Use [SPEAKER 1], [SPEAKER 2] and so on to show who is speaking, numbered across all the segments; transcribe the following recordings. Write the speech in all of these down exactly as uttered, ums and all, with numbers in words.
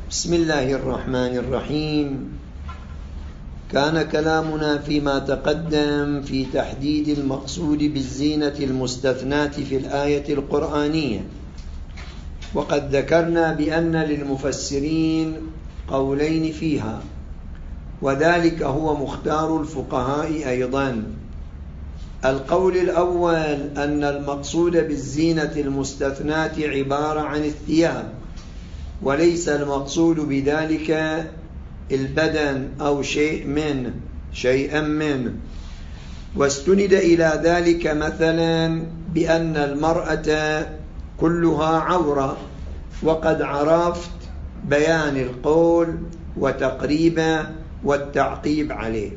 [SPEAKER 1] بسم الله الرحمن الرحيم. كان كلامنا فيما تقدم في تحديد المقصود بالزينة المستثناة في الآية القرآنية، وقد ذكرنا بأن للمفسرين قولين فيها، وذلك هو مختار الفقهاء أيضا. القول الأول أن المقصود بالزينة المستثناة عبارة عن الثياب، وليس المقصود بذلك البدن أو شيء منه شيئا منه. واستند إلى ذلك مثلا بأن المرأة كلها عورة، وقد عرفت بيان القول وتقريبا والتعقيب عليه.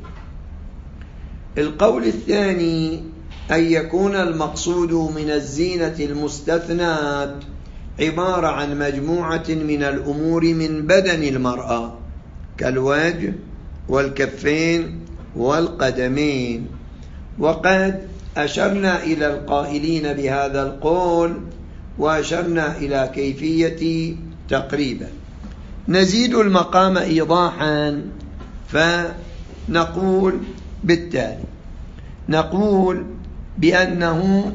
[SPEAKER 1] القول الثاني أن يكون المقصود من الزينة المستثناة عبارة عن مجموعة من الأمور من بدن المرأة كالوجه والكفين والقدمين، وقد أشرنا إلى القائلين بهذا القول وأشرنا إلى كيفية تقريبا. نزيد المقام إيضاحا فنقول بالتالي: نقول بأنه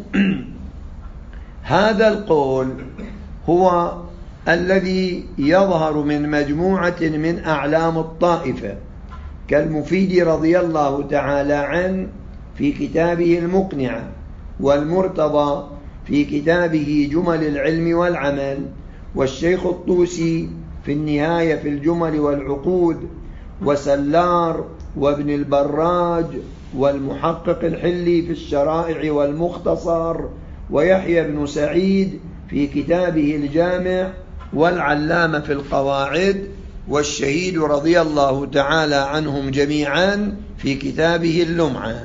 [SPEAKER 1] هذا القول هو الذي يظهر من مجموعة من أعلام الطائفة كالمفيد رضي الله تعالى عنه في كتابه المقنعة، والمرتضى في كتابه جمل العلم والعمل، والشيخ الطوسي في النهاية في الجمل والعقود، وسلار وابن البراج والمحقق الحلي في الشرائع والمختصر، ويحيى بن سعيد في كتابه الجامع، والعلامة في القواعد، والشهيد رضي الله تعالى عنهم جميعا في كتابه اللمعة.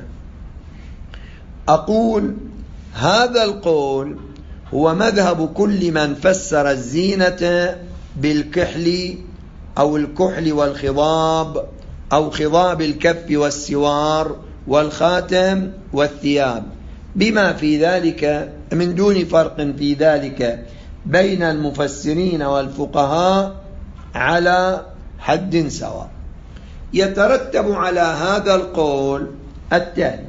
[SPEAKER 1] أقول هذا القول هو مذهب كل من فسر الزينة بالكحل أو الكحل والخضاب أو خضاب الكف والسوار والخاتم والثياب، بما في ذلك من دون فرق في ذلك بين المفسرين والفقهاء على حد سواء. يترتب على هذا القول التالي: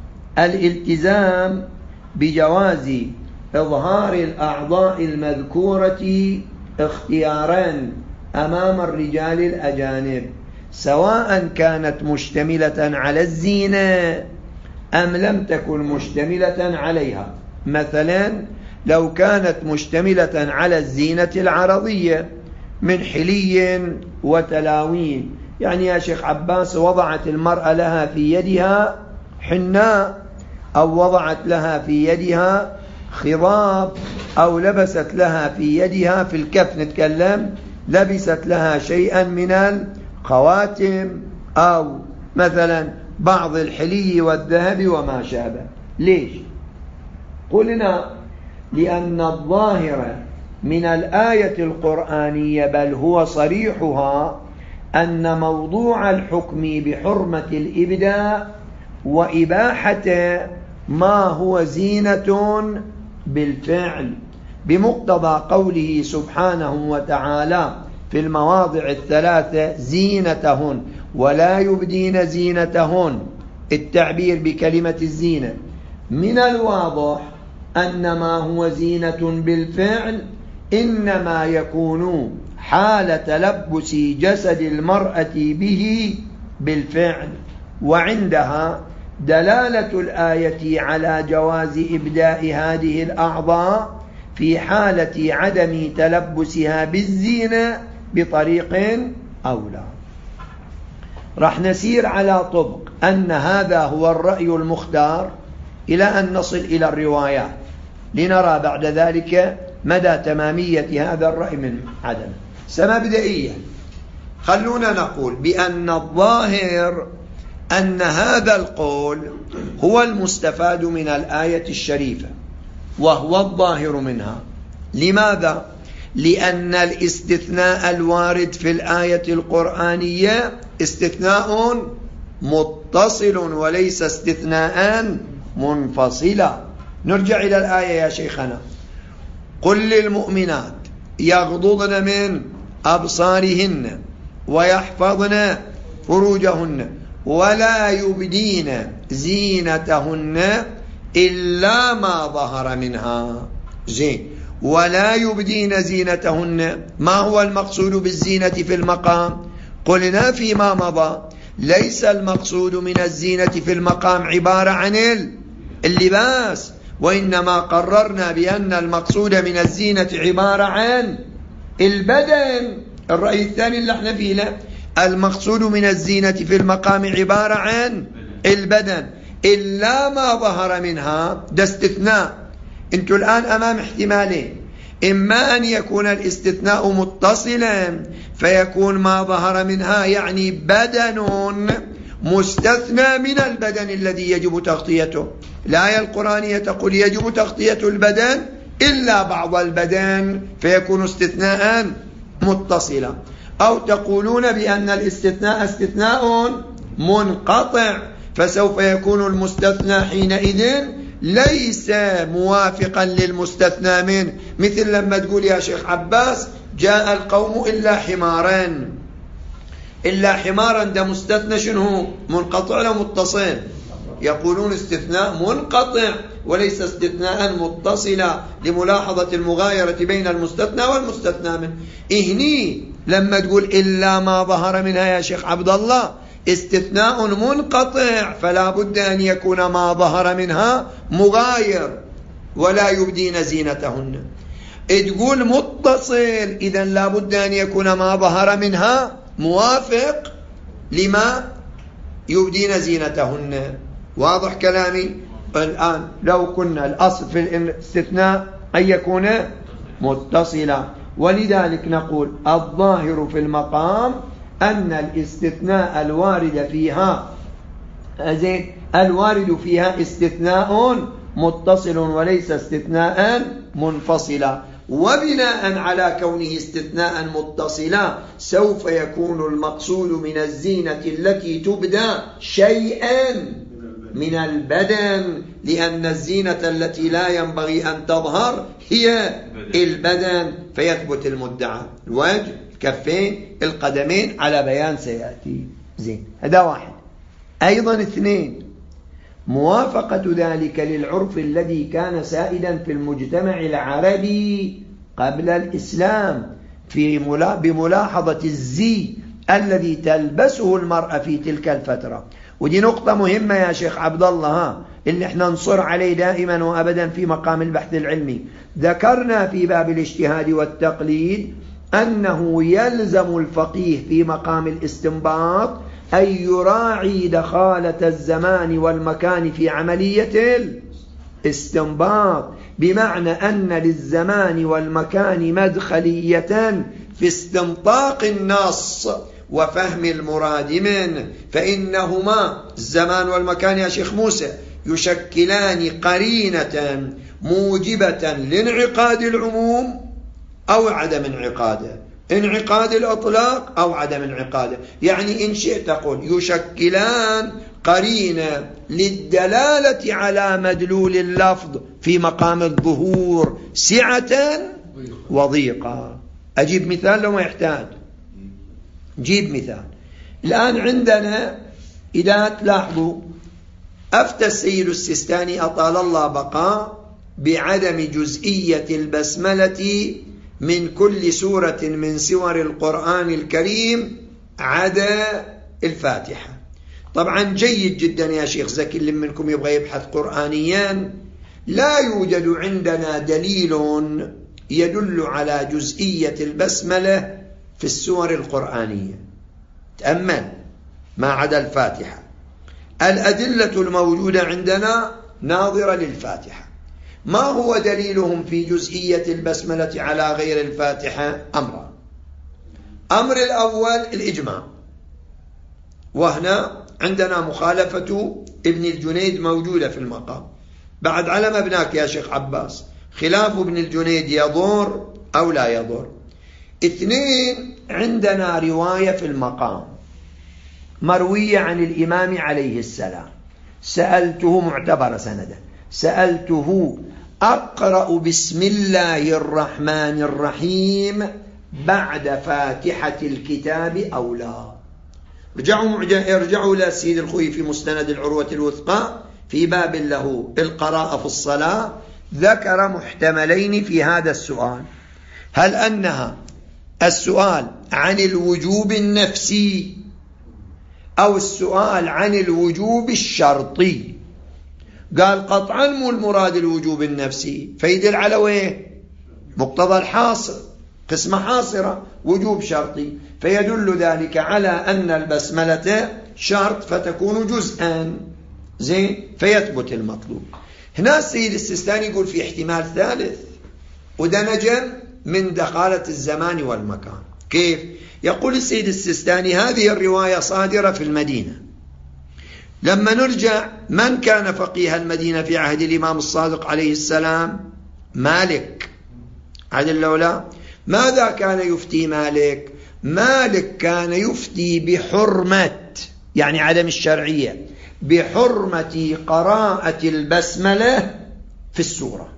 [SPEAKER 1] الالتزام بجواز إظهار الأعضاء المذكورة اختيارا أمام الرجال الأجانب، سواء كانت مشتملة على الزينة أم لم تكن مشتملة عليها. مثلا لو كانت مشتملة على الزينة العرضية من حلي وتلاوين، يعني يا شيخ عباس وضعت المرأة لها في يدها حناء، أو وضعت لها في يدها خضاب، أو لبست لها في يدها في الكف نتكلم لبست لها شيئا من الخواتم، أو مثلا بعض الحلي والذهب وما شابه. ليش؟ قلنا لأن الظاهر من الآية القرآنية بل هو صريحها أن موضوع الحكم بحرمة الإبداع وإباحة ما هو زينة بالفعل، بمقتضى قوله سبحانه وتعالى في المواضع الثلاثة: زينتهن ولا يبدين زينتهن. التعبير بكلمة الزينة من الواضح أن ما هو زينة بالفعل إنما يكون حال تلبس جسد المرأة به بالفعل، وعندها دلالة الآية على جواز إبداء هذه الأعضاء في حالة عدم تلبسها بالزينة بطريق أولى. رح نسير على طبق أن هذا هو الرأي المختار إلى أن نصل إلى الروايات لنرى بعد ذلك مدى تمامية هذا الرأي من عدم. سمبدئيا خلونا نقول بأن الظاهر أن هذا القول هو المستفاد من الآية الشريفة، وهو الظاهر منها. لماذا؟ لأن الاستثناء الوارد في الآية القرآنية استثناء متصل وليس استثناء منفصلا. نرجع إلى الآية يا شيخنا: قل للمؤمنات يغضضن من أبصارهن ويحفظن فروجهن ولا يبدين زينتهن إلا ما ظهر منها. زين، ولا يبدين زينتهن، ما هو المقصود بالزينة في المقام؟ قلنا فيما مضى ليس المقصود من الزينة في المقام عبارة عن اللباس، وإنما قررنا بأن المقصود من الزينة عبارة عن البدن. الرأي الثاني اللي احنا فيه لا، المقصود من الزينة في المقام عبارة عن البدن إلا ما ظهر منها. ده استثناء. انتوا الآن أمام احتمالين، إما أن يكون الاستثناء متصلا فيكون ما ظهر منها يعني بدن مستثنى من البدن الذي يجب تغطيته. الآية القرآنية تقول يجب تغطية البدن إلا بعض البدن فيكون استثناء متصلا، أو تقولون بأن الاستثناء استثناء منقطع فسوف يكون المستثنى حينئذ ليس موافقا للمستثنى منه، مثل لما تقول يا شيخ عباس جاء القوم إلا حمارا. إلا حمارا ده مستثنى شنو؟ منقطع لو متصل؟ يقولون استثناء منقطع وليس استثناء متصلا لملاحظة المغايرة بين المستثنى والمستثنى منه. إهني لما تقول إلا ما ظهر منها يا شيخ عبد الله استثناء منقطع فلا بد أن يكون ما ظهر منها مغاير. ولا يبدين زينتهن تقول متصل، إذن لا بد أن يكون ما ظهر منها موافق لما يبدين زينتهن. واضح كلامي؟ الآن لو كنا الأصل في الاستثناء أن يكون متصلا، ولذلك نقول الظاهر في المقام أن الاستثناء الوارد فيها زين الوارد فيها استثناء متصل وليس استثناء منفصلا، وبناء على كونه استثناء متصلا سوف يكون المقصود من الزينة التي تبدى شيئا من البدن، لأن الزينة التي لا ينبغي أن تظهر هي البدن، فيثبت المدعى الوجه الكفين القدمين على بيان سيأتي. زين، هذا واحد. أيضا اثنين، موافقة ذلك للعرف الذي كان سائدا في المجتمع العربي قبل الإسلام في ملا بملاحظة الزي الذي تلبسه المرأة في تلك الفترة. ودي نقطة مهمة يا شيخ عبد الله، ها اللي احنا نصر عليه دائما وأبدا في مقام البحث العلمي. ذكرنا في باب الاجتهاد والتقليد أنه يلزم الفقيه في مقام الاستنباط أن يراعي دخالة الزمان والمكان في عملية الاستنباط، بمعنى أن للزمان والمكان مدخلية في استنطاق النص وفهم المراد منه، فإنهما الزمان والمكان يا شيخ موسى يشكلان قرينة موجبة لانعقاد العموم أو عدم انعقاده، انعقاد الأطلاق أو عدم انعقاده. يعني إن شئت تقول يشكلان قرينة للدلالة على مدلول اللفظ في مقام الظهور سعة وضيقة. أجيب مثال لو ما يحتاج، جيب مثال. الآن عندنا إذا تلاحظوا أفتى السيد السيستاني أطال الله بقاء بعدم جزئية البسملة من كل سورة من سور القرآن الكريم عدا الفاتحة. طبعا جيد جدا يا شيخ زكي اللي منكم يبغى يبحث قرآنيا، لا يوجد عندنا دليل يدل على جزئية البسملة في السور القرآنية. تأمل ما عدا الفاتحة، الأدلة الموجودة عندنا ناظرة للفاتحة. ما هو دليلهم في جزئية البسملة على غير الفاتحة؟ أمر أمر الأول الإجماع، وهنا عندنا مخالفة ابن الجنيد موجودة في المقام. بعد على مبناك يا شيخ عباس، خلاف ابن الجنيد يضر أو لا يضر. اثنين، عندنا رواية في المقام مروية عن الإمام عليه السلام، سألته معتبر سندا، سألته أقرأ بسم الله الرحمن الرحيم بعد فاتحة الكتاب أو لا. ارجعوا ارجعوا لسيد الخوي في مسند العروة الوثقى في باب له القراءة في الصلاة، ذكر محتملين في هذا السؤال: هل أنها السؤال عن الوجوب النفسي أو السؤال عن الوجوب الشرطي؟ قال قطعا مو المراد الوجوب النفسي، فيدل على وين؟ مقتضى الحاصر، قسمة حاصرة، وجوب شرطي، فيدل ذلك على أن البسملة شرط فتكون جزءا، زين، فيثبت المطلوب. هنا السيد السيستاني يقول في احتمال ثالث ودنجا من دخالة الزمان والمكان. كيف؟ يقول السيد السيستاني هذه الرواية صادرة في المدينة. لما نرجع، من كان فقيه المدينة في عهد الإمام الصادق عليه السلام؟ مالك. عدل لولا ماذا كان يفتي مالك؟ مالك كان يفتي بحرمة، يعني عدم الشرعية، بحرمة قراءة البسملة في السورة.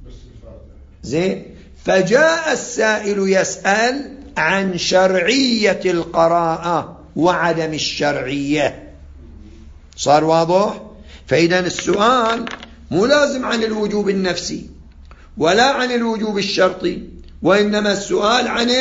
[SPEAKER 1] زين، فجاء السائل يسأل عن شرعية القراءة وعدم الشرعية. صار واضح؟ فإذا السؤال مو لازم عن الوجوب النفسي ولا عن الوجوب الشرطي، وإنما السؤال عن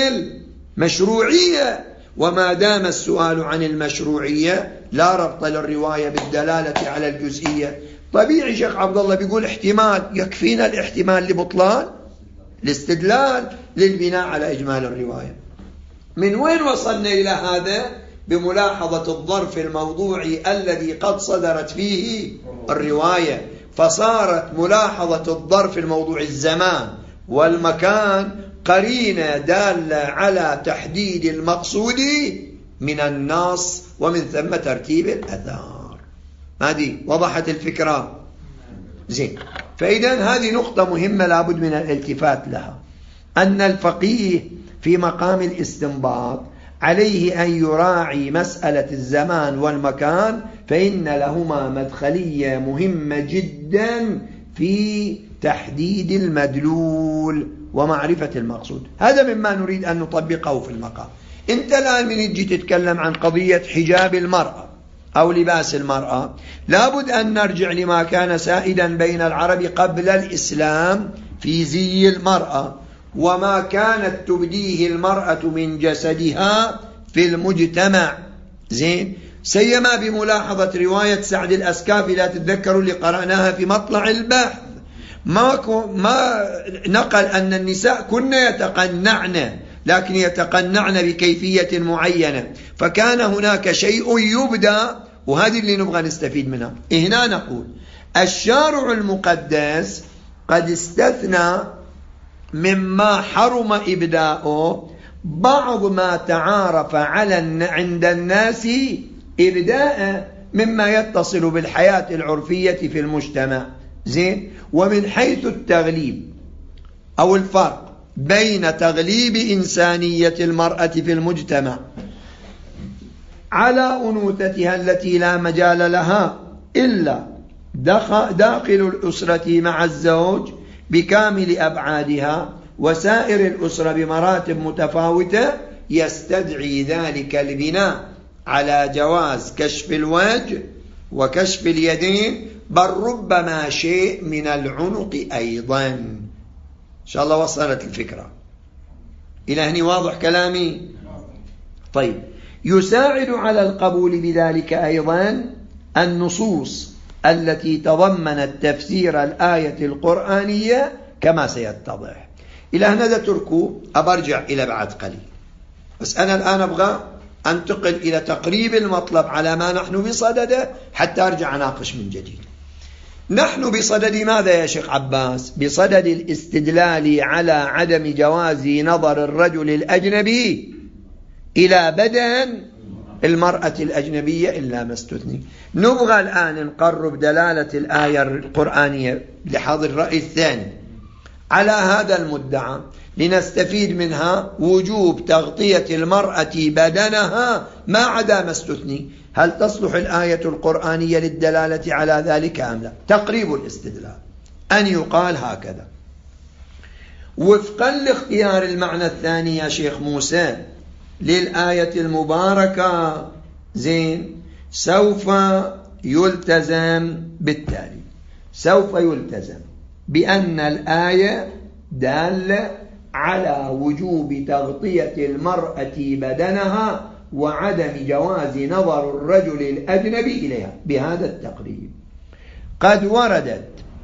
[SPEAKER 1] المشروعية. وما دام السؤال عن المشروعية لا ربط للرواية بالدلالة على الجزئية. طبيعي شيخ عبد الله بيقول احتمال، يكفينا الاحتمال لبطلان الاستدلال للبناء على إجمال الرواية. من وين وصلنا إلى هذا؟ بملاحظة الظرف الموضوعي الذي قد صدرت فيه الرواية، فصارت ملاحظة الظرف الموضوعي الزمان والمكان قرينة دالة على تحديد المقصود من النص، ومن ثم ترتيب الأثار. هذه وضحت الفكرة؟ زين. فإذا هذه نقطة مهمة لابد من الالتفات لها، أن الفقيه في مقام الاستنباط عليه أن يراعي مسألة الزمان والمكان، فإن لهما مدخلية مهمة جدا في تحديد المدلول ومعرفة المقصود. هذا مما نريد أن نطبقه في المقام. أنت الآن من تجي تتكلم عن قضية حجاب المرأة أو لباس المرأة، لابد أن نرجع لما كان سائدا بين العرب قبل الإسلام في زي المرأة، وما كانت تبديه المرأة من جسدها في المجتمع. زين، سيما بملاحظة رواية سعد الأسكافي، لا تتذكروا اللي قرأناها في مطلع البحث، ما, ما نقل أن النساء كن يتقنعن، لكن يتقنعن بكيفية معينة، فكان هناك شيء يبدأ، وهذه اللي نبغى نستفيد منها. هنا نقول الشارع المقدس قد استثنى مما حرم إبداؤه بعض ما تعارف على عند الناس إبداء مما يتصل بالحياة العرفية في المجتمع. زين، ومن حيث التغليب أو الفرق بين تغليب إنسانية المرأة في المجتمع على أنوثتها التي لا مجال لها إلا داخل الأسرة مع الزوج بكامل أبعادها، وسائر الأسرة بمراتب متفاوتة، يستدعي ذلك البناء على جواز كشف الوجه وكشف اليدين، بل ربما شيء من العنق أيضا. إن شاء الله وصلت الفكرة إلى هنا؟ واضح كلامي؟ طيب، يساعد على القبول بذلك أيضا النصوص التي تضمنت تفسير الآية القرآنية كما سيتضح. إلى هنا تركوا، أبرجع إلى بعد قليل، بس أنا الآن أبغى أنتقل إلى تقريب المطلب على ما نحن بصدده حتى أرجع أناقش من جديد. نحن بصدد ماذا يا شيخ عباس؟ بصدد الاستدلال على عدم جواز نظر الرجل الأجنبي إلى بدن المرأة الأجنبية إلا ما استثني. نبغى الآن نقرب دلالة الآية القرآنية لحظ الرأي الثاني على هذا المدعى، لنستفيد منها وجوب تغطية المرأة بدنها ما عدا ما استثني. هل تصلح الآية القرآنية للدلالة على ذلك أم لا؟ تقريب الاستدلال أن يقال هكذا: وفقا لاختيار المعنى الثاني يا شيخ موسى للآية المباركة زين سوف يلتزم بالتالي، سوف يلتزم بأن الآية دالة على وجوب تغطية المرأة بدنها وعدم جواز نظر الرجل الأجنبي إليها بهذا التقريب. قد وردت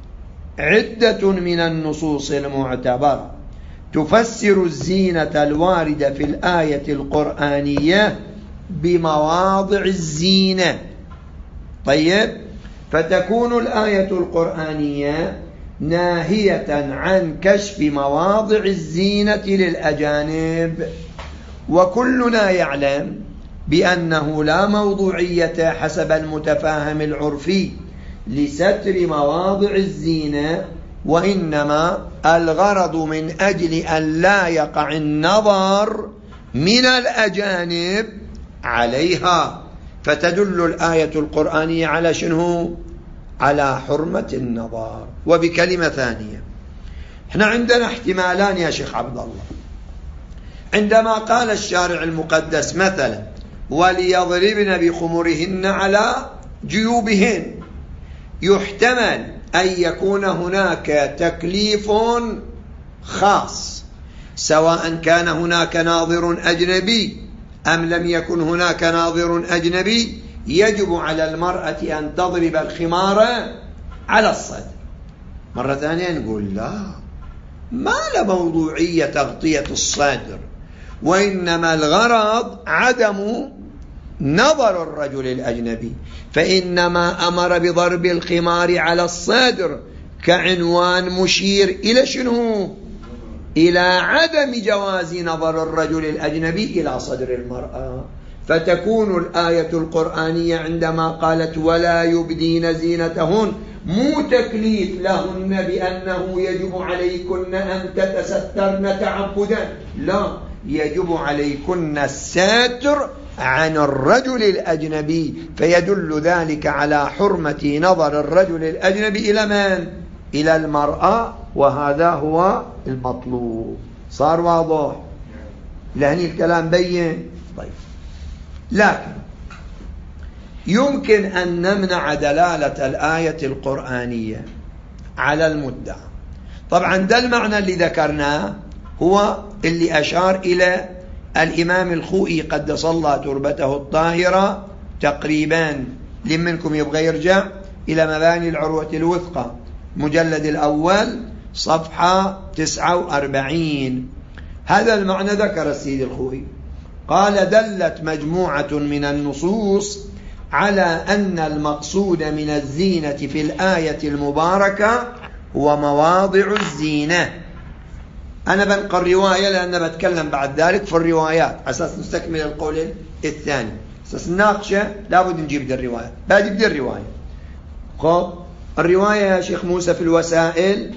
[SPEAKER 1] عدة من النصوص المعتبرة تفسر الزينة الواردة في الآية القرآنية بمواضع الزينة. طيب، فتكون الآية القرآنية ناهية عن كشف مواضع الزينة للأجانب، وكلنا يعلم بأنه لا موضوعية حسب المتفاهم العرفي لستر مواضع الزينة، وإنما الغرض من أجل أن لا يقع النظر من الأجانب عليها، فتدل الآية القرآنية على شنو؟ على حرمة النظر. وبكلمة ثانية، احنا عندنا احتمالان يا شيخ عبد الله. عندما قال الشارع المقدس مثلا وليضربن بخمرهن على جيوبهن، يحتمل أن يكون هناك تكليف خاص، سواء كان هناك ناظر أجنبي أم لم يكن هناك ناظر أجنبي، يجب على المرأة أن تضرب الخمار على الصدر. مرة ثانية نقول لا، ما له موضوعية تغطية الصدر، وإنما الغرض عدم نظر الرجل الأجنبي، فإنما أمر بضرب الخمار على الصدر كعنوان مشير إلى شنو؟ إلى عدم جواز نظر الرجل الأجنبي إلى صدر المرأة. فتكون الآية القرآنية عندما قالت ولا يبدين زينتهن مو تكليف لهن بأنه يجب عليكن أن تتسترن تعبدا، لا، يجب عليكن الستر عن الرجل الأجنبي، فيدل ذلك على حرمة نظر الرجل الأجنبي إلى من؟ إلى المرأة، وهذا هو المطلوب. صار واضح؟ لهني الكلام بين؟ طيب، لكن يمكن أن نمنع دلالة الآية القرآنية على المدعى. طبعا ده المعنى اللي ذكرناه هو اللي أشار إلى الإمام الخوئي قدس الله تربته الطاهرة تقريبا. لمنكم يبغى يرجع إلى مباني العروة الوثقى مجلد الأول صفحة تسعة وأربعين. هذا المعنى ذكر السيد الخوئي، قال دلت مجموعة من النصوص على أن المقصود من الزينة في الآية المباركة هو مواضع الزينة. أنا بنقل رواية لأن بتكلم بعد ذلك في الروايات أساس نستكمل القول الثاني. أساس نناقشه لابد نجيب دي الرواية، بادي بدي الرواية. خب الرواية يا شيخ موسى في الوسائل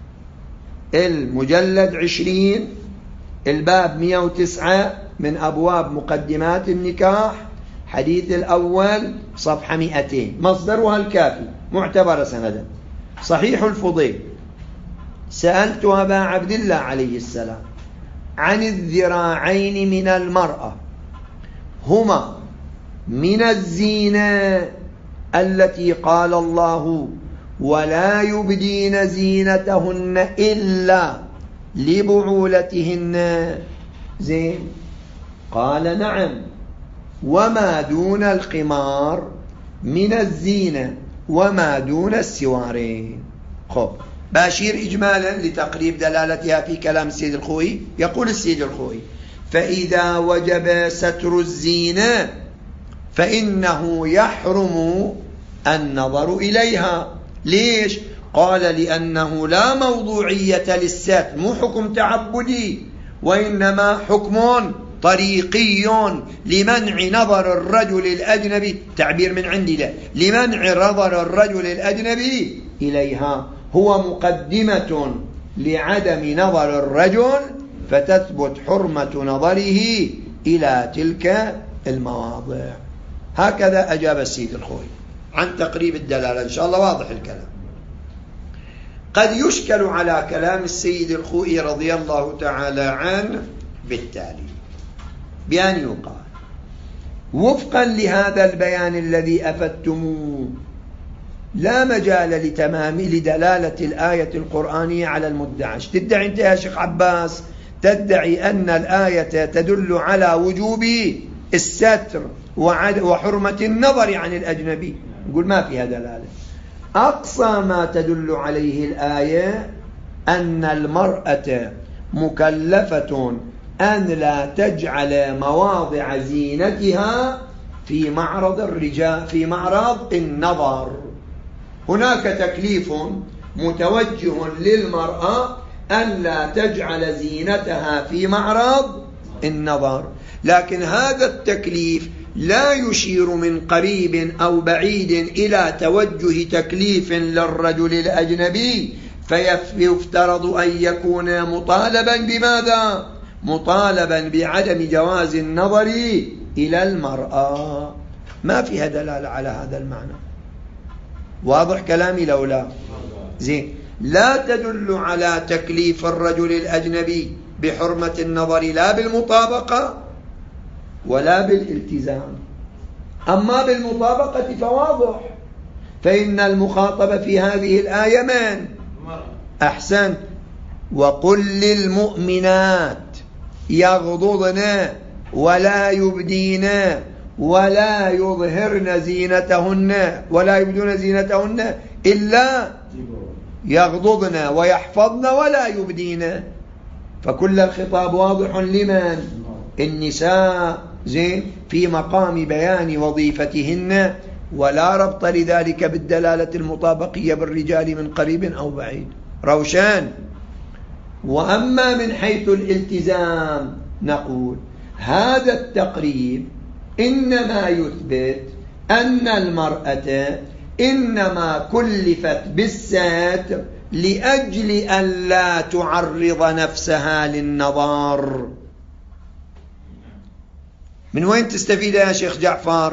[SPEAKER 1] المجلد عشرين الباب مئة وتسعة من أبواب مقدمات النكاح، حديث الأول صفحة مئتين، مصدرها الكافي معتبر سندا. صحيح الفضيل: سألت أبا عبد الله عليه السلام عن الذراعين من المرأة، هما من الزينة التي قال الله ولا يبدين زينتهن إلا لبعولتهن زين؟ قال نعم. وما دون القمار من الزينة وما دون السوارين. خب باشير إجمالا لتقريب دلالتها في كلام السيد الخوئي. يقول السيد الخوئي: فإذا وجب ستر الزينة فإنه يحرم النظر إليها. ليش؟ قال لأنه لا موضوعية للستر، مو حكم تعبدي، وإنما حكم طريقي لمنع نظر الرجل الأجنبي، تعبير من عندي له، لمنع نظر الرجل الأجنبي إليها، هو مقدمة لعدم نظر الرجل، فتثبت حرمة نظره إلى تلك المواضع. هكذا أجاب السيد الخوئي عن تقريب الدلالة. إن شاء الله واضح الكلام. قد يشكل على كلام السيد الخوئي رضي الله تعالى عنه بالتالي، بأن يقال وفقا لهذا البيان الذي أفدتموه لا مجال لتمام لدلالة الآية القرآنية على المدعى. تدعي أنت يا شيخ عباس؟ تدعي أن الآية تدل على وجوب الستر وحرمة النظر عن الأجنبي. نقول ما فيها دلالة. أقصى ما تدل عليه الآية أن المرأة مكلفة أن لا تجعل مواضع زينتها في معرض الرجال في معرض النظر. هناك تكليف متوجه للمرأة أن لا تجعل زينتها في معرض النظر، لكن هذا التكليف لا يشير من قريب أو بعيد إلى توجه تكليف للرجل الأجنبي فيفترض أن يكون مطالبا بماذا؟ مطالبا بعدم جواز النظر إلى المرأة. ما فيها دلالة على هذا المعنى. واضح كلامي لو لا؟ زين. لا تدل على تكليف الرجل الأجنبي بحرمة النظر لا بالمطابقة ولا بالالتزام. أما بالمطابقة فواضح، فإن المخاطب في هذه الآية من؟ أحسنت. وقل للمؤمنات يغضضن ولا يبدين ولا يظهرن زينتهن ولا يبدون زينتهن إلا يغضضن ويحفظن ولا يبدين. فكل الخطاب واضح لمن؟ النساء، زين، في مقام بيان وظيفتهن، ولا ربط لذلك بالدلالة المطابقية بالرجال من قريب أو بعيد. روشان. وأما من حيث الالتزام نقول هذا التقريب إنما يثبت أن المرأة إنما كلفت بالستر لأجل أن لا تعرض نفسها للنظر. من وين تستفيد يا شيخ جعفر؟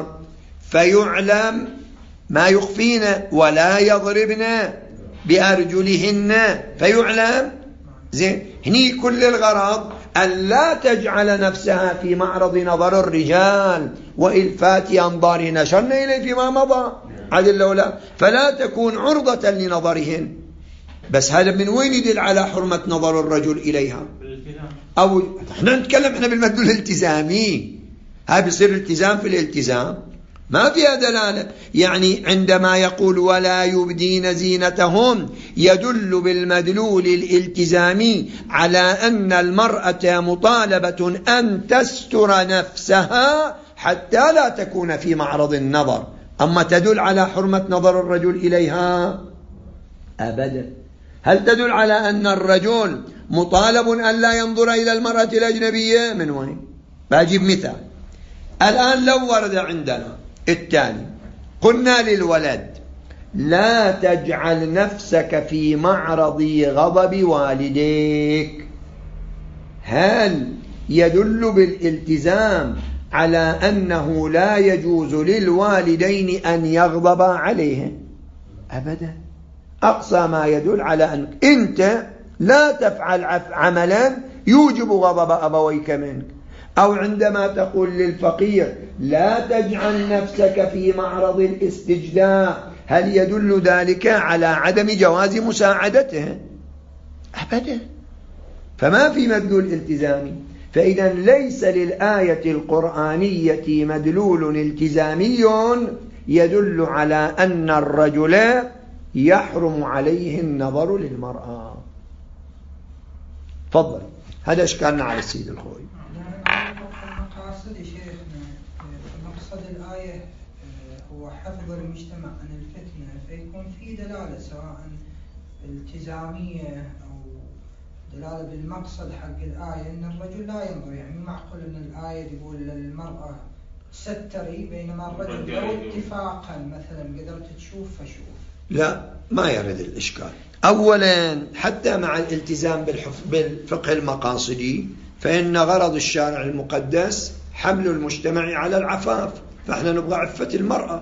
[SPEAKER 1] فيعلم ما يخفين ولا يضربن بأرجلهن، فيعلم. زين. هني كل الغرض أن لا تجعل نفسها في معرض نظر الرجال وإلفات أنظارهن. أشرنا إليه فيما مضى عدل لولا، فلا تكون عرضة لنظرهن. بس هذا من وين يدل على حرمة نظر الرجل إليها؟ أو احنا نتكلم احنا بالمدلول الالتزامي، هذا بيصير التزام في الالتزام، ما فيها دلالة. يعني عندما يقول ولا يبدين زينتهن يدل بالمدلول الالتزامي على أن المرأة مطالبة أن تستر نفسها حتى لا تكون في معرض النظر. أما تدل على حرمة نظر الرجل إليها؟ أبدا. هل تدل على أن الرجل مطالب أن لا ينظر إلى المرأة الأجنبية؟ من وين؟ بأجيب مثال. الآن لو ورد عندنا التالي، قلنا للولد لا تجعل نفسك في معرض غضب والديك، هل يدل بالالتزام على أنه لا يجوز للوالدين أن يغضبا عليه؟ أبدا. أقصى ما يدل على أن أنت لا تفعل عملا يوجب غضب أبويك منك. أو عندما تقول للفقير لا تجعل نفسك في معرض الاستجداء، هل يدل ذلك على عدم جواز مساعدته؟ أبدا. فما في مدلول التزامي. فإذا ليس للآية القرآنية مدلول التزامي يدل على أن الرجل يحرم عليه النظر للمرأة. تفضل. هذا إشكالنا على السيد الخوي.
[SPEAKER 2] مقاصد شيخنا، مقصد الآية هو حفظ المجتمع عن الفتنة، فيكون في دلالة سواء التزامية أو دلالة بالمقصد حق الآية أن الرجل لا ينظر. يعني معقول أن الآية تقول للمرأة ستري بينما الرجل لو اتفاقا مثلا قدرت تشوف فشوف.
[SPEAKER 1] لا، ما يرد الإشكال. أولا حتى مع الالتزام بالفقه المقاصدي فإن غرض الشارع المقدس حمل المجتمع على العفاف، فإحنا نبغى عفة المرأة.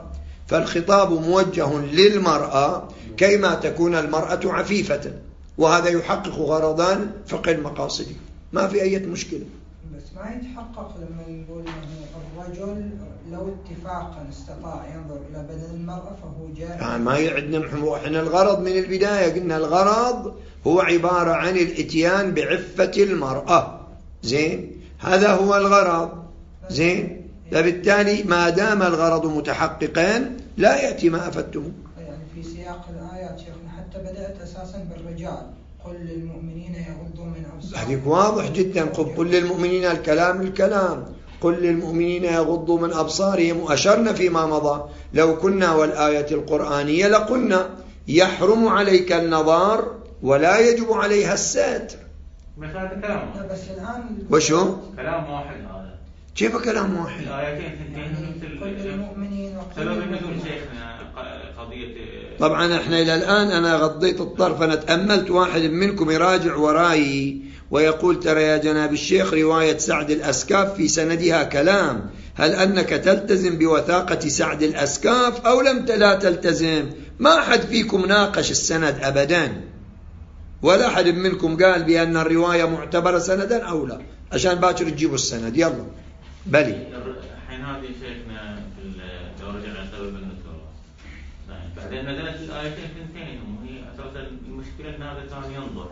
[SPEAKER 1] فالخطاب موجه للمرأة كيما تكون المرأة عفيفة، وهذا يحقق غرضان فقه المقاصد، ما في أي مشكلة.
[SPEAKER 2] بس ما يتحقق لما نقول أنه الرجل لو اتفاقا استطاع ينظر إلى بدن المرأة فهو جائز. يعني
[SPEAKER 1] ما يعدنا محمود، احنا الغرض من البداية قلنا الغرض هو عبارة عن الاتيان بعفة المرأة، زين، هذا هو الغرض، زين. فبالتالي ما دام الغرض متحققا لا يأتي ما أفدتم.
[SPEAKER 2] يعني في سياق الآيات شيخنا حتى بدأت أساسا بالرجال، قل للمؤمنين يغضوا من أبصارهم.
[SPEAKER 1] هذيك واضح جدا، قل للمؤمنين الكلام الكلام قل للمؤمنين يغضوا من أبصارهم. وأشرنا فيما مضى لو كنا والآية القرآنية لقلنا يحرم عليك النظر ولا يجب عليها الستر.
[SPEAKER 3] مثلا كلام
[SPEAKER 2] لا بس الآن
[SPEAKER 1] وشو؟
[SPEAKER 3] كلام واحد هذا.
[SPEAKER 1] كيف كلام واحد؟
[SPEAKER 3] الآيتين تنتهي
[SPEAKER 2] كل المؤمنين
[SPEAKER 3] سبب النزول شيخنا قضية.
[SPEAKER 1] طبعا احنا إلى الآن أنا غضيت الطرف، أنا تأملت واحد منكم يراجع وراي ويقول ترى يا جناب الشيخ رواية سعد الأسكاف في سندها كلام، هل أنك تلتزم بوثاقة سعد الأسكاف أو لم لا تلتزم؟ ما أحد فيكم ناقش السند أبدا، ولا أحد منكم قال بأن الرواية معتبرة سندا أو لا، عشان باكر تجيبوا السند. يلا بلي
[SPEAKER 3] الحين هذه شيخنا لو رجعنا سبب النزول بعدين نزلت الآيتين ثنتين، وهي أساسا المشكلة أن هذا كان ينظر،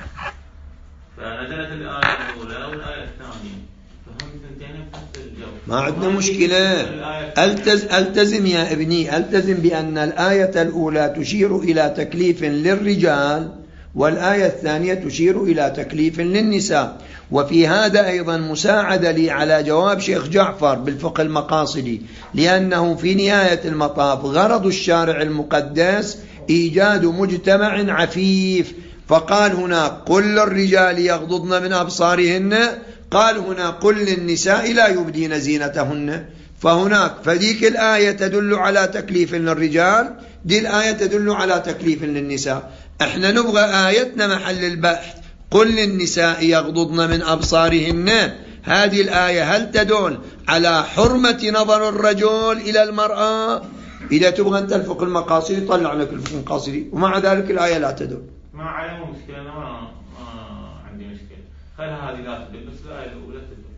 [SPEAKER 3] فنزلت الآية الأولى والآية الثانية فهم ثنتين بنفس الجو.
[SPEAKER 1] ما عندنا مشكلة. ألتز ألتزم يا ابني، ألتزم بأن الآية الأولى تشير إلى تكليف للرجال والآية الثانية تشير إلى تكليف للنساء. وفي هذا أيضا مساعدة لي على جواب شيخ جعفر بالفقه المقاصدي، لأنه في نهاية المطاف غرض الشارع المقدس إيجاد مجتمع عفيف، فقال هنا قل للرجال يغضضن من أبصارهن، قال هنا قل للنساء لا يبدين زينتهن. فهناك فذيك الآية تدل على تكليف للرجال، دي الآية تدل على تكليف للنساء. احنا نبغى آيتنا محل البحث قل للنساء يغضضن من أبصارهن، هذه الآية هل تدل على حرمة نظر الرجل إلى المرأة؟ إذا تبغى أنت الفقه المقاصدي طلع لك الفقه المقاصدي، ومع ذلك الآية لا تدل.
[SPEAKER 3] ما عليه مشكلة، أنا ما, ما عندي مشكلة، خلها هذه لا تدل، بس الآية الأولى تدل،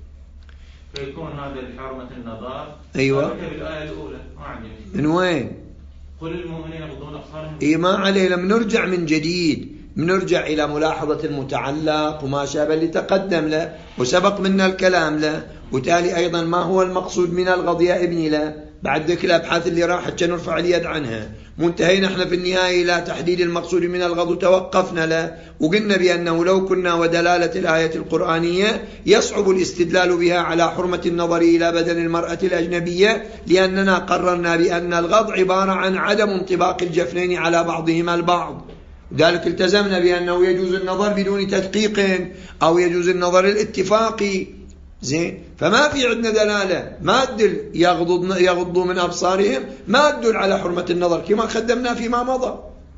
[SPEAKER 3] فيكون هذا لحرمة النظر.
[SPEAKER 1] أيوة
[SPEAKER 3] الآية الأولى ما عندي مشكلة.
[SPEAKER 1] من وين؟
[SPEAKER 3] قل المؤمنين يغضون أبصارهم.
[SPEAKER 1] إيه ما عليه، لم نرجع من جديد، نرجع إلى ملاحظة المتعلق وما شابه اللي تقدم له وسبق منا الكلام له، وتالي أيضا ما هو المقصود من الغض يا ابني له. بعد ذلك الأبحاث اللي راحت كان نرفع اليد عنها، منتهينا احنا في النهاية إلى تحديد المقصود من الغض وتوقفنا له، وقلنا بأنه لو كنا ودلالة الآية القرآنية يصعب الاستدلال بها على حرمة النظر إلى بدن المرأة الأجنبية، لأننا قررنا بأن الغض عبارة عن عدم انطباق الجفنين على بعضهما البعض، ذلك التزمنا بأنه يجوز النظر بدون تدقيق أو يجوز النظر الاتفاقي، زين. فما في عندنا دلالة ما تدل يغضض يغضوا من أبصارهم، ما تدل على حرمة النظر كما قدمنا فيما مضى.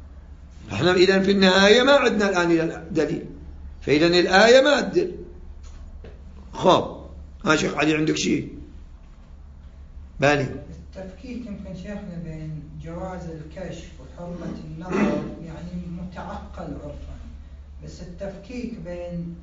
[SPEAKER 1] احنا إذن في النهاية ما عندنا الآن دليل، فإذن الآية ما تدل. خب ها شيخ علي عندك شيء؟ بالي
[SPEAKER 2] التفكيك يمكن شيخنا بين جواز الكشف وحرمة النظر يعني متعقل عرفا، بس التفكيك بين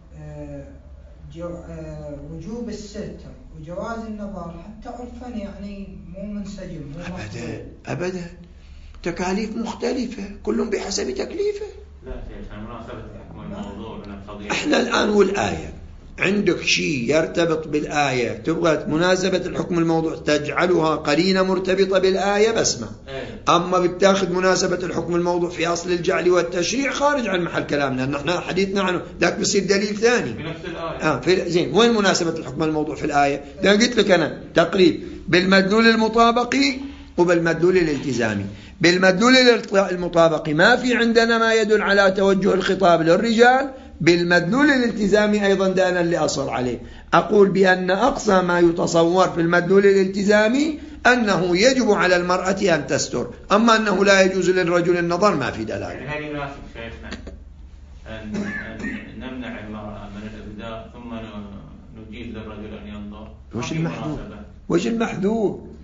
[SPEAKER 2] جو وجوب الستر وجواز النظر حتى عرفا يعني مو منسجم، مو
[SPEAKER 1] أبدا أبدا، تكاليف مختلفة كلهم بحسب تكليفه.
[SPEAKER 3] لا شيخ مناسبة حكم الموضوع من القضية.
[SPEAKER 1] احنا الآن والآية عندك شيء يرتبط بالآية، تبغى مناسبة الحكم الموضوع تجعلها قرينة مرتبطة بالآية بس ما أيه. أما بتاخذ مناسبة الحكم الموضوع في أصل الجعل والتشريع خارج عن محل كلامنا، نحن حديثنا عنه ذاك بصير دليل ثاني
[SPEAKER 3] في نفس الآية.
[SPEAKER 1] آه في زين وين مناسبة الحكم الموضوع في الآية؟ ده قلت لك أنا تقريب بالمدلول المطابقي وبالمدلول الالتزامي. بالمدلول المطابقي ما في عندنا ما يدل على توجه الخطاب للرجال، بالمدلول الالتزامي أيضا دانا اللي أصل عليه. أقول بأن أقصى ما يتصور في المدلول الالتزامي أنه يجب على المرأة أن تستر، أما أنه لا يجوز للرجل النظر ما في دلالة.
[SPEAKER 3] يعني هذه مناسب شيخنا أن, أن نمنع المرأة من الإبداء ثم نجيز للرجل أن ينظر.
[SPEAKER 1] وش المحذور؟ وش المحذور؟
[SPEAKER 2] يعني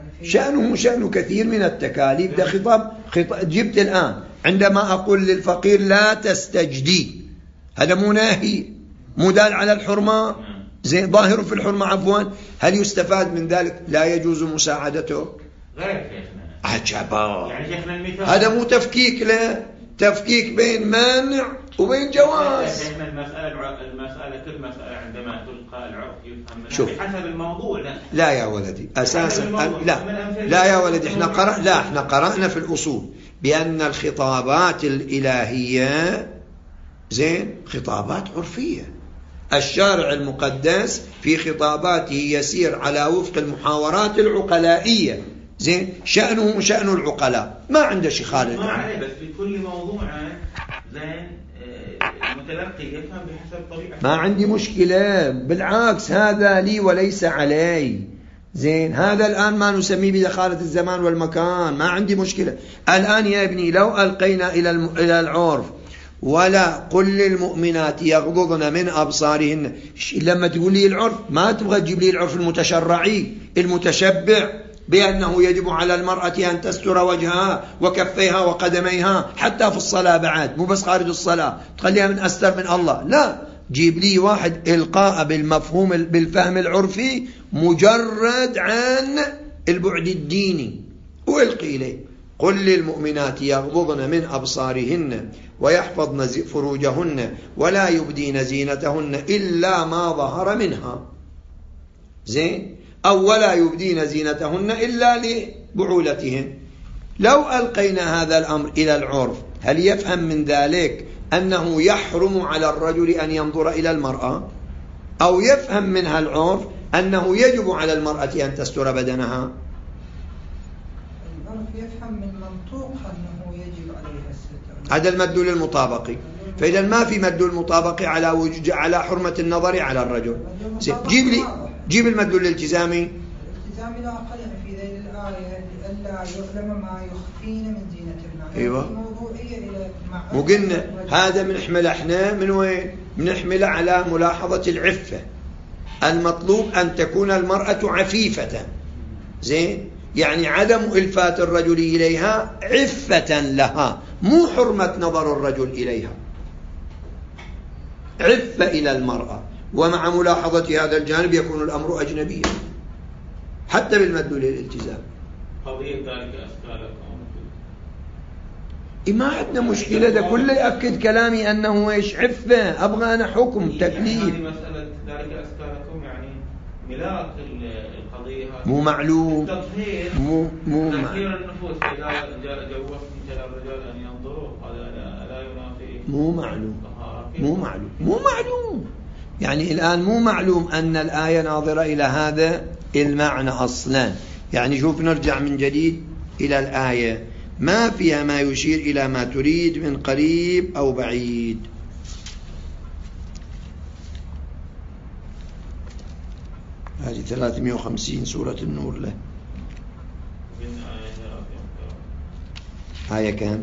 [SPEAKER 1] شأنه شأن كثير من التكاليف. ده خطاب, خطاب جبت الآن عندما أقول للفقير لا تستجدي، هذا مو ناهي، مو دال على الحرمة، زي ظاهر في الحرمة عفوا. هل يستفاد من ذلك لا يجوز مساعدته؟
[SPEAKER 3] غير
[SPEAKER 1] عجبا،
[SPEAKER 3] يعني شيخنا المثال
[SPEAKER 1] هذا مو تفكيك، لا تفكيك بين مانع وبين جواز.
[SPEAKER 3] شيخنا المسألة المسألة كل مسألة عندما تلقى العرف يفهم
[SPEAKER 1] شوف
[SPEAKER 3] بحسب الموضوع. لا,
[SPEAKER 1] لا يا ولدي أساسا لا لا يا ولدي احنا قرأ لا احنا قرأنا في الأصول بأن الخطابات الإلهية زين خطابات عرفية. الشارع المقدس في خطاباته يسير على وفق المحاورات العقلائية، زين شأنه شأن العقلاء، ما عنده شيء خالد.
[SPEAKER 3] ما عليه، بس في كل موضوع زين المتلقي يفهم بحسب طبيعته.
[SPEAKER 1] ما عندي مشكلة، بالعكس هذا لي وليس علي. زين هذا الآن ما نسميه بدخالة الزمان والمكان، ما عندي مشكلة. الآن يا ابني لو ألقينا إلى إلى العرف ولا قل للمؤمنات يغضضن من أبصارهن، لما تقول لي العرف ما تبغى تجيب لي العرف المتشرعي المتشبع بأنه يجب على المرأة أن تستر وجهها وكفيها وقدميها حتى في الصلاة بعد، مو بس خارج الصلاة تخليها من أستر من الله. لا، جيب لي واحد إلقاء بالمفهوم بالفهم العرفي مجرد عن البعد الديني وإلقي إليه قل للمؤمنات يغضضن من أبصارهن ويحفظن فروجهن ولا يبدين زينتهن إلا ما ظهر منها، زين، أو ولا يبدين زينتهن إلا لبعولتهن. لو ألقينا هذا الأمر إلى العرف هل يفهم من ذلك أنه يحرم على الرجل أن ينظر إلى المرأة، أو يفهم منها العرف أنه يجب على المرأة أن تستر بدنها؟
[SPEAKER 2] العرف يفهم من منطوق أنه يجب عليها الستر،
[SPEAKER 1] هذا المدلول المطابقي. فإذا ما في مدلول مطابقي على وجود على حرمة النظر على الرجل. جيب لي جيب المدلول الالتزامي.
[SPEAKER 2] الالتزامي لا أقل في ذيل الآية لئلا يعلم ما يخفين من زينتهن.
[SPEAKER 1] أيوة.
[SPEAKER 2] موضوعية إلى
[SPEAKER 1] وقلنا هذا بنحمل احنا من وين؟ بنحمل على ملاحظة العفة. المطلوب أن تكون المرأة عفيفة، زين، يعني عدم إلفات الرجل إليها عفة لها، مو حرمة نظر الرجل إليها، عفة إلى المرأة. ومع ملاحظة هذا الجانب يكون الأمر أجنبيا حتى بالمدلول الالتزام.
[SPEAKER 3] قضية ذلك أسكالكم
[SPEAKER 1] ما عندنا مشكلة، ده كله يأكد كلامي أنه إيش عفة. أبغى أنا حكم تكليف.
[SPEAKER 3] يعني مسألة ذلك أسكالكم يعني ملاك القضية
[SPEAKER 1] مو معلوم،
[SPEAKER 3] تطهير
[SPEAKER 1] مو مو
[SPEAKER 3] تطهير النفوس. إذا جوزت مثل الرجال أن ينظروا هذا لا ينافي.
[SPEAKER 1] مو معلوم مو معلوم مو معلوم يعني الآن مو معلوم أن الآية ناظرة إلى هذا المعنى أصلا. يعني شوف نرجع من جديد إلى الآية، ما فيها ما يشير إلى ما تريد من قريب أو بعيد. هذه ثلاثمائة وخمسين سورة النور له. آية كان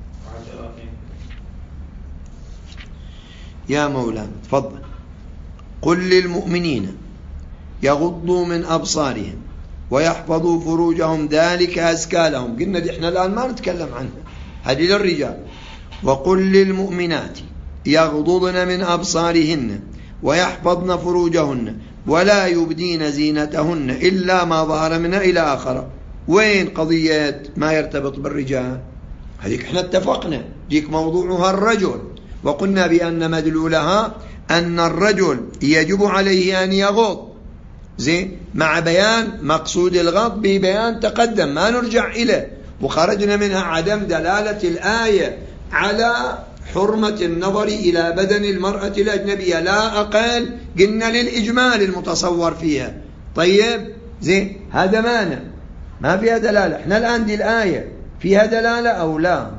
[SPEAKER 1] يا مولانا تفضل. قل للمؤمنين يغضوا من أبصارهم ويحفظوا فروجهم ذلك أزكى لهم. قلنا دي احنا الآن ما نتكلم عنها، هذه للرجال. وقل للمؤمنات يغضضن من أبصارهن ويحفظن فروجهن ولا يبدين زينتهن إلا ما ظهر منها إلى آخر. وين قضية ما يرتبط بالرجال؟ هذيك احنا اتفقنا ديك موضوعها الرجل، وقلنا بأن مدلولها أن الرجل يجب عليه أن يغض، زين، مع بيان مقصود الغض ببيان تقدم ما نرجع إليه. وخرجنا منها عدم دلالة الآية على حرمة النظر إلى بدن المرأة الأجنبية لا أقل، قلنا للإجمال المتصور فيها. طيب زين، هذا مانع ما فيها دلالة. احنا الآن دي الآية فيها دلالة أو لا؟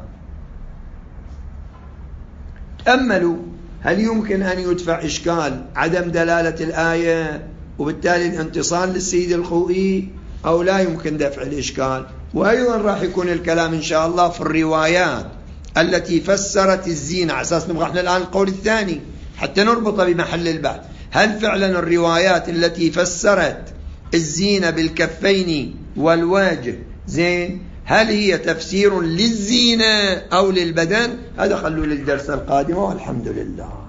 [SPEAKER 1] تأملوا، هل يمكن أن يدفع إشكال عدم دلالة الآية وبالتالي الانتصار للسيد الخوئي، أو لا يمكن دفع الإشكال؟ وأيضا راح يكون الكلام إن شاء الله في الروايات التي فسرت الزينة، على أساس نبغى احنا الآن القول الثاني حتى نربط بمحل البحث. هل فعلا الروايات التي فسرت الزينة بالكفين والوجه زين، هل هي تفسير للزينة أو للبدن؟ هذا خلوا للدرس القادم والحمد لله.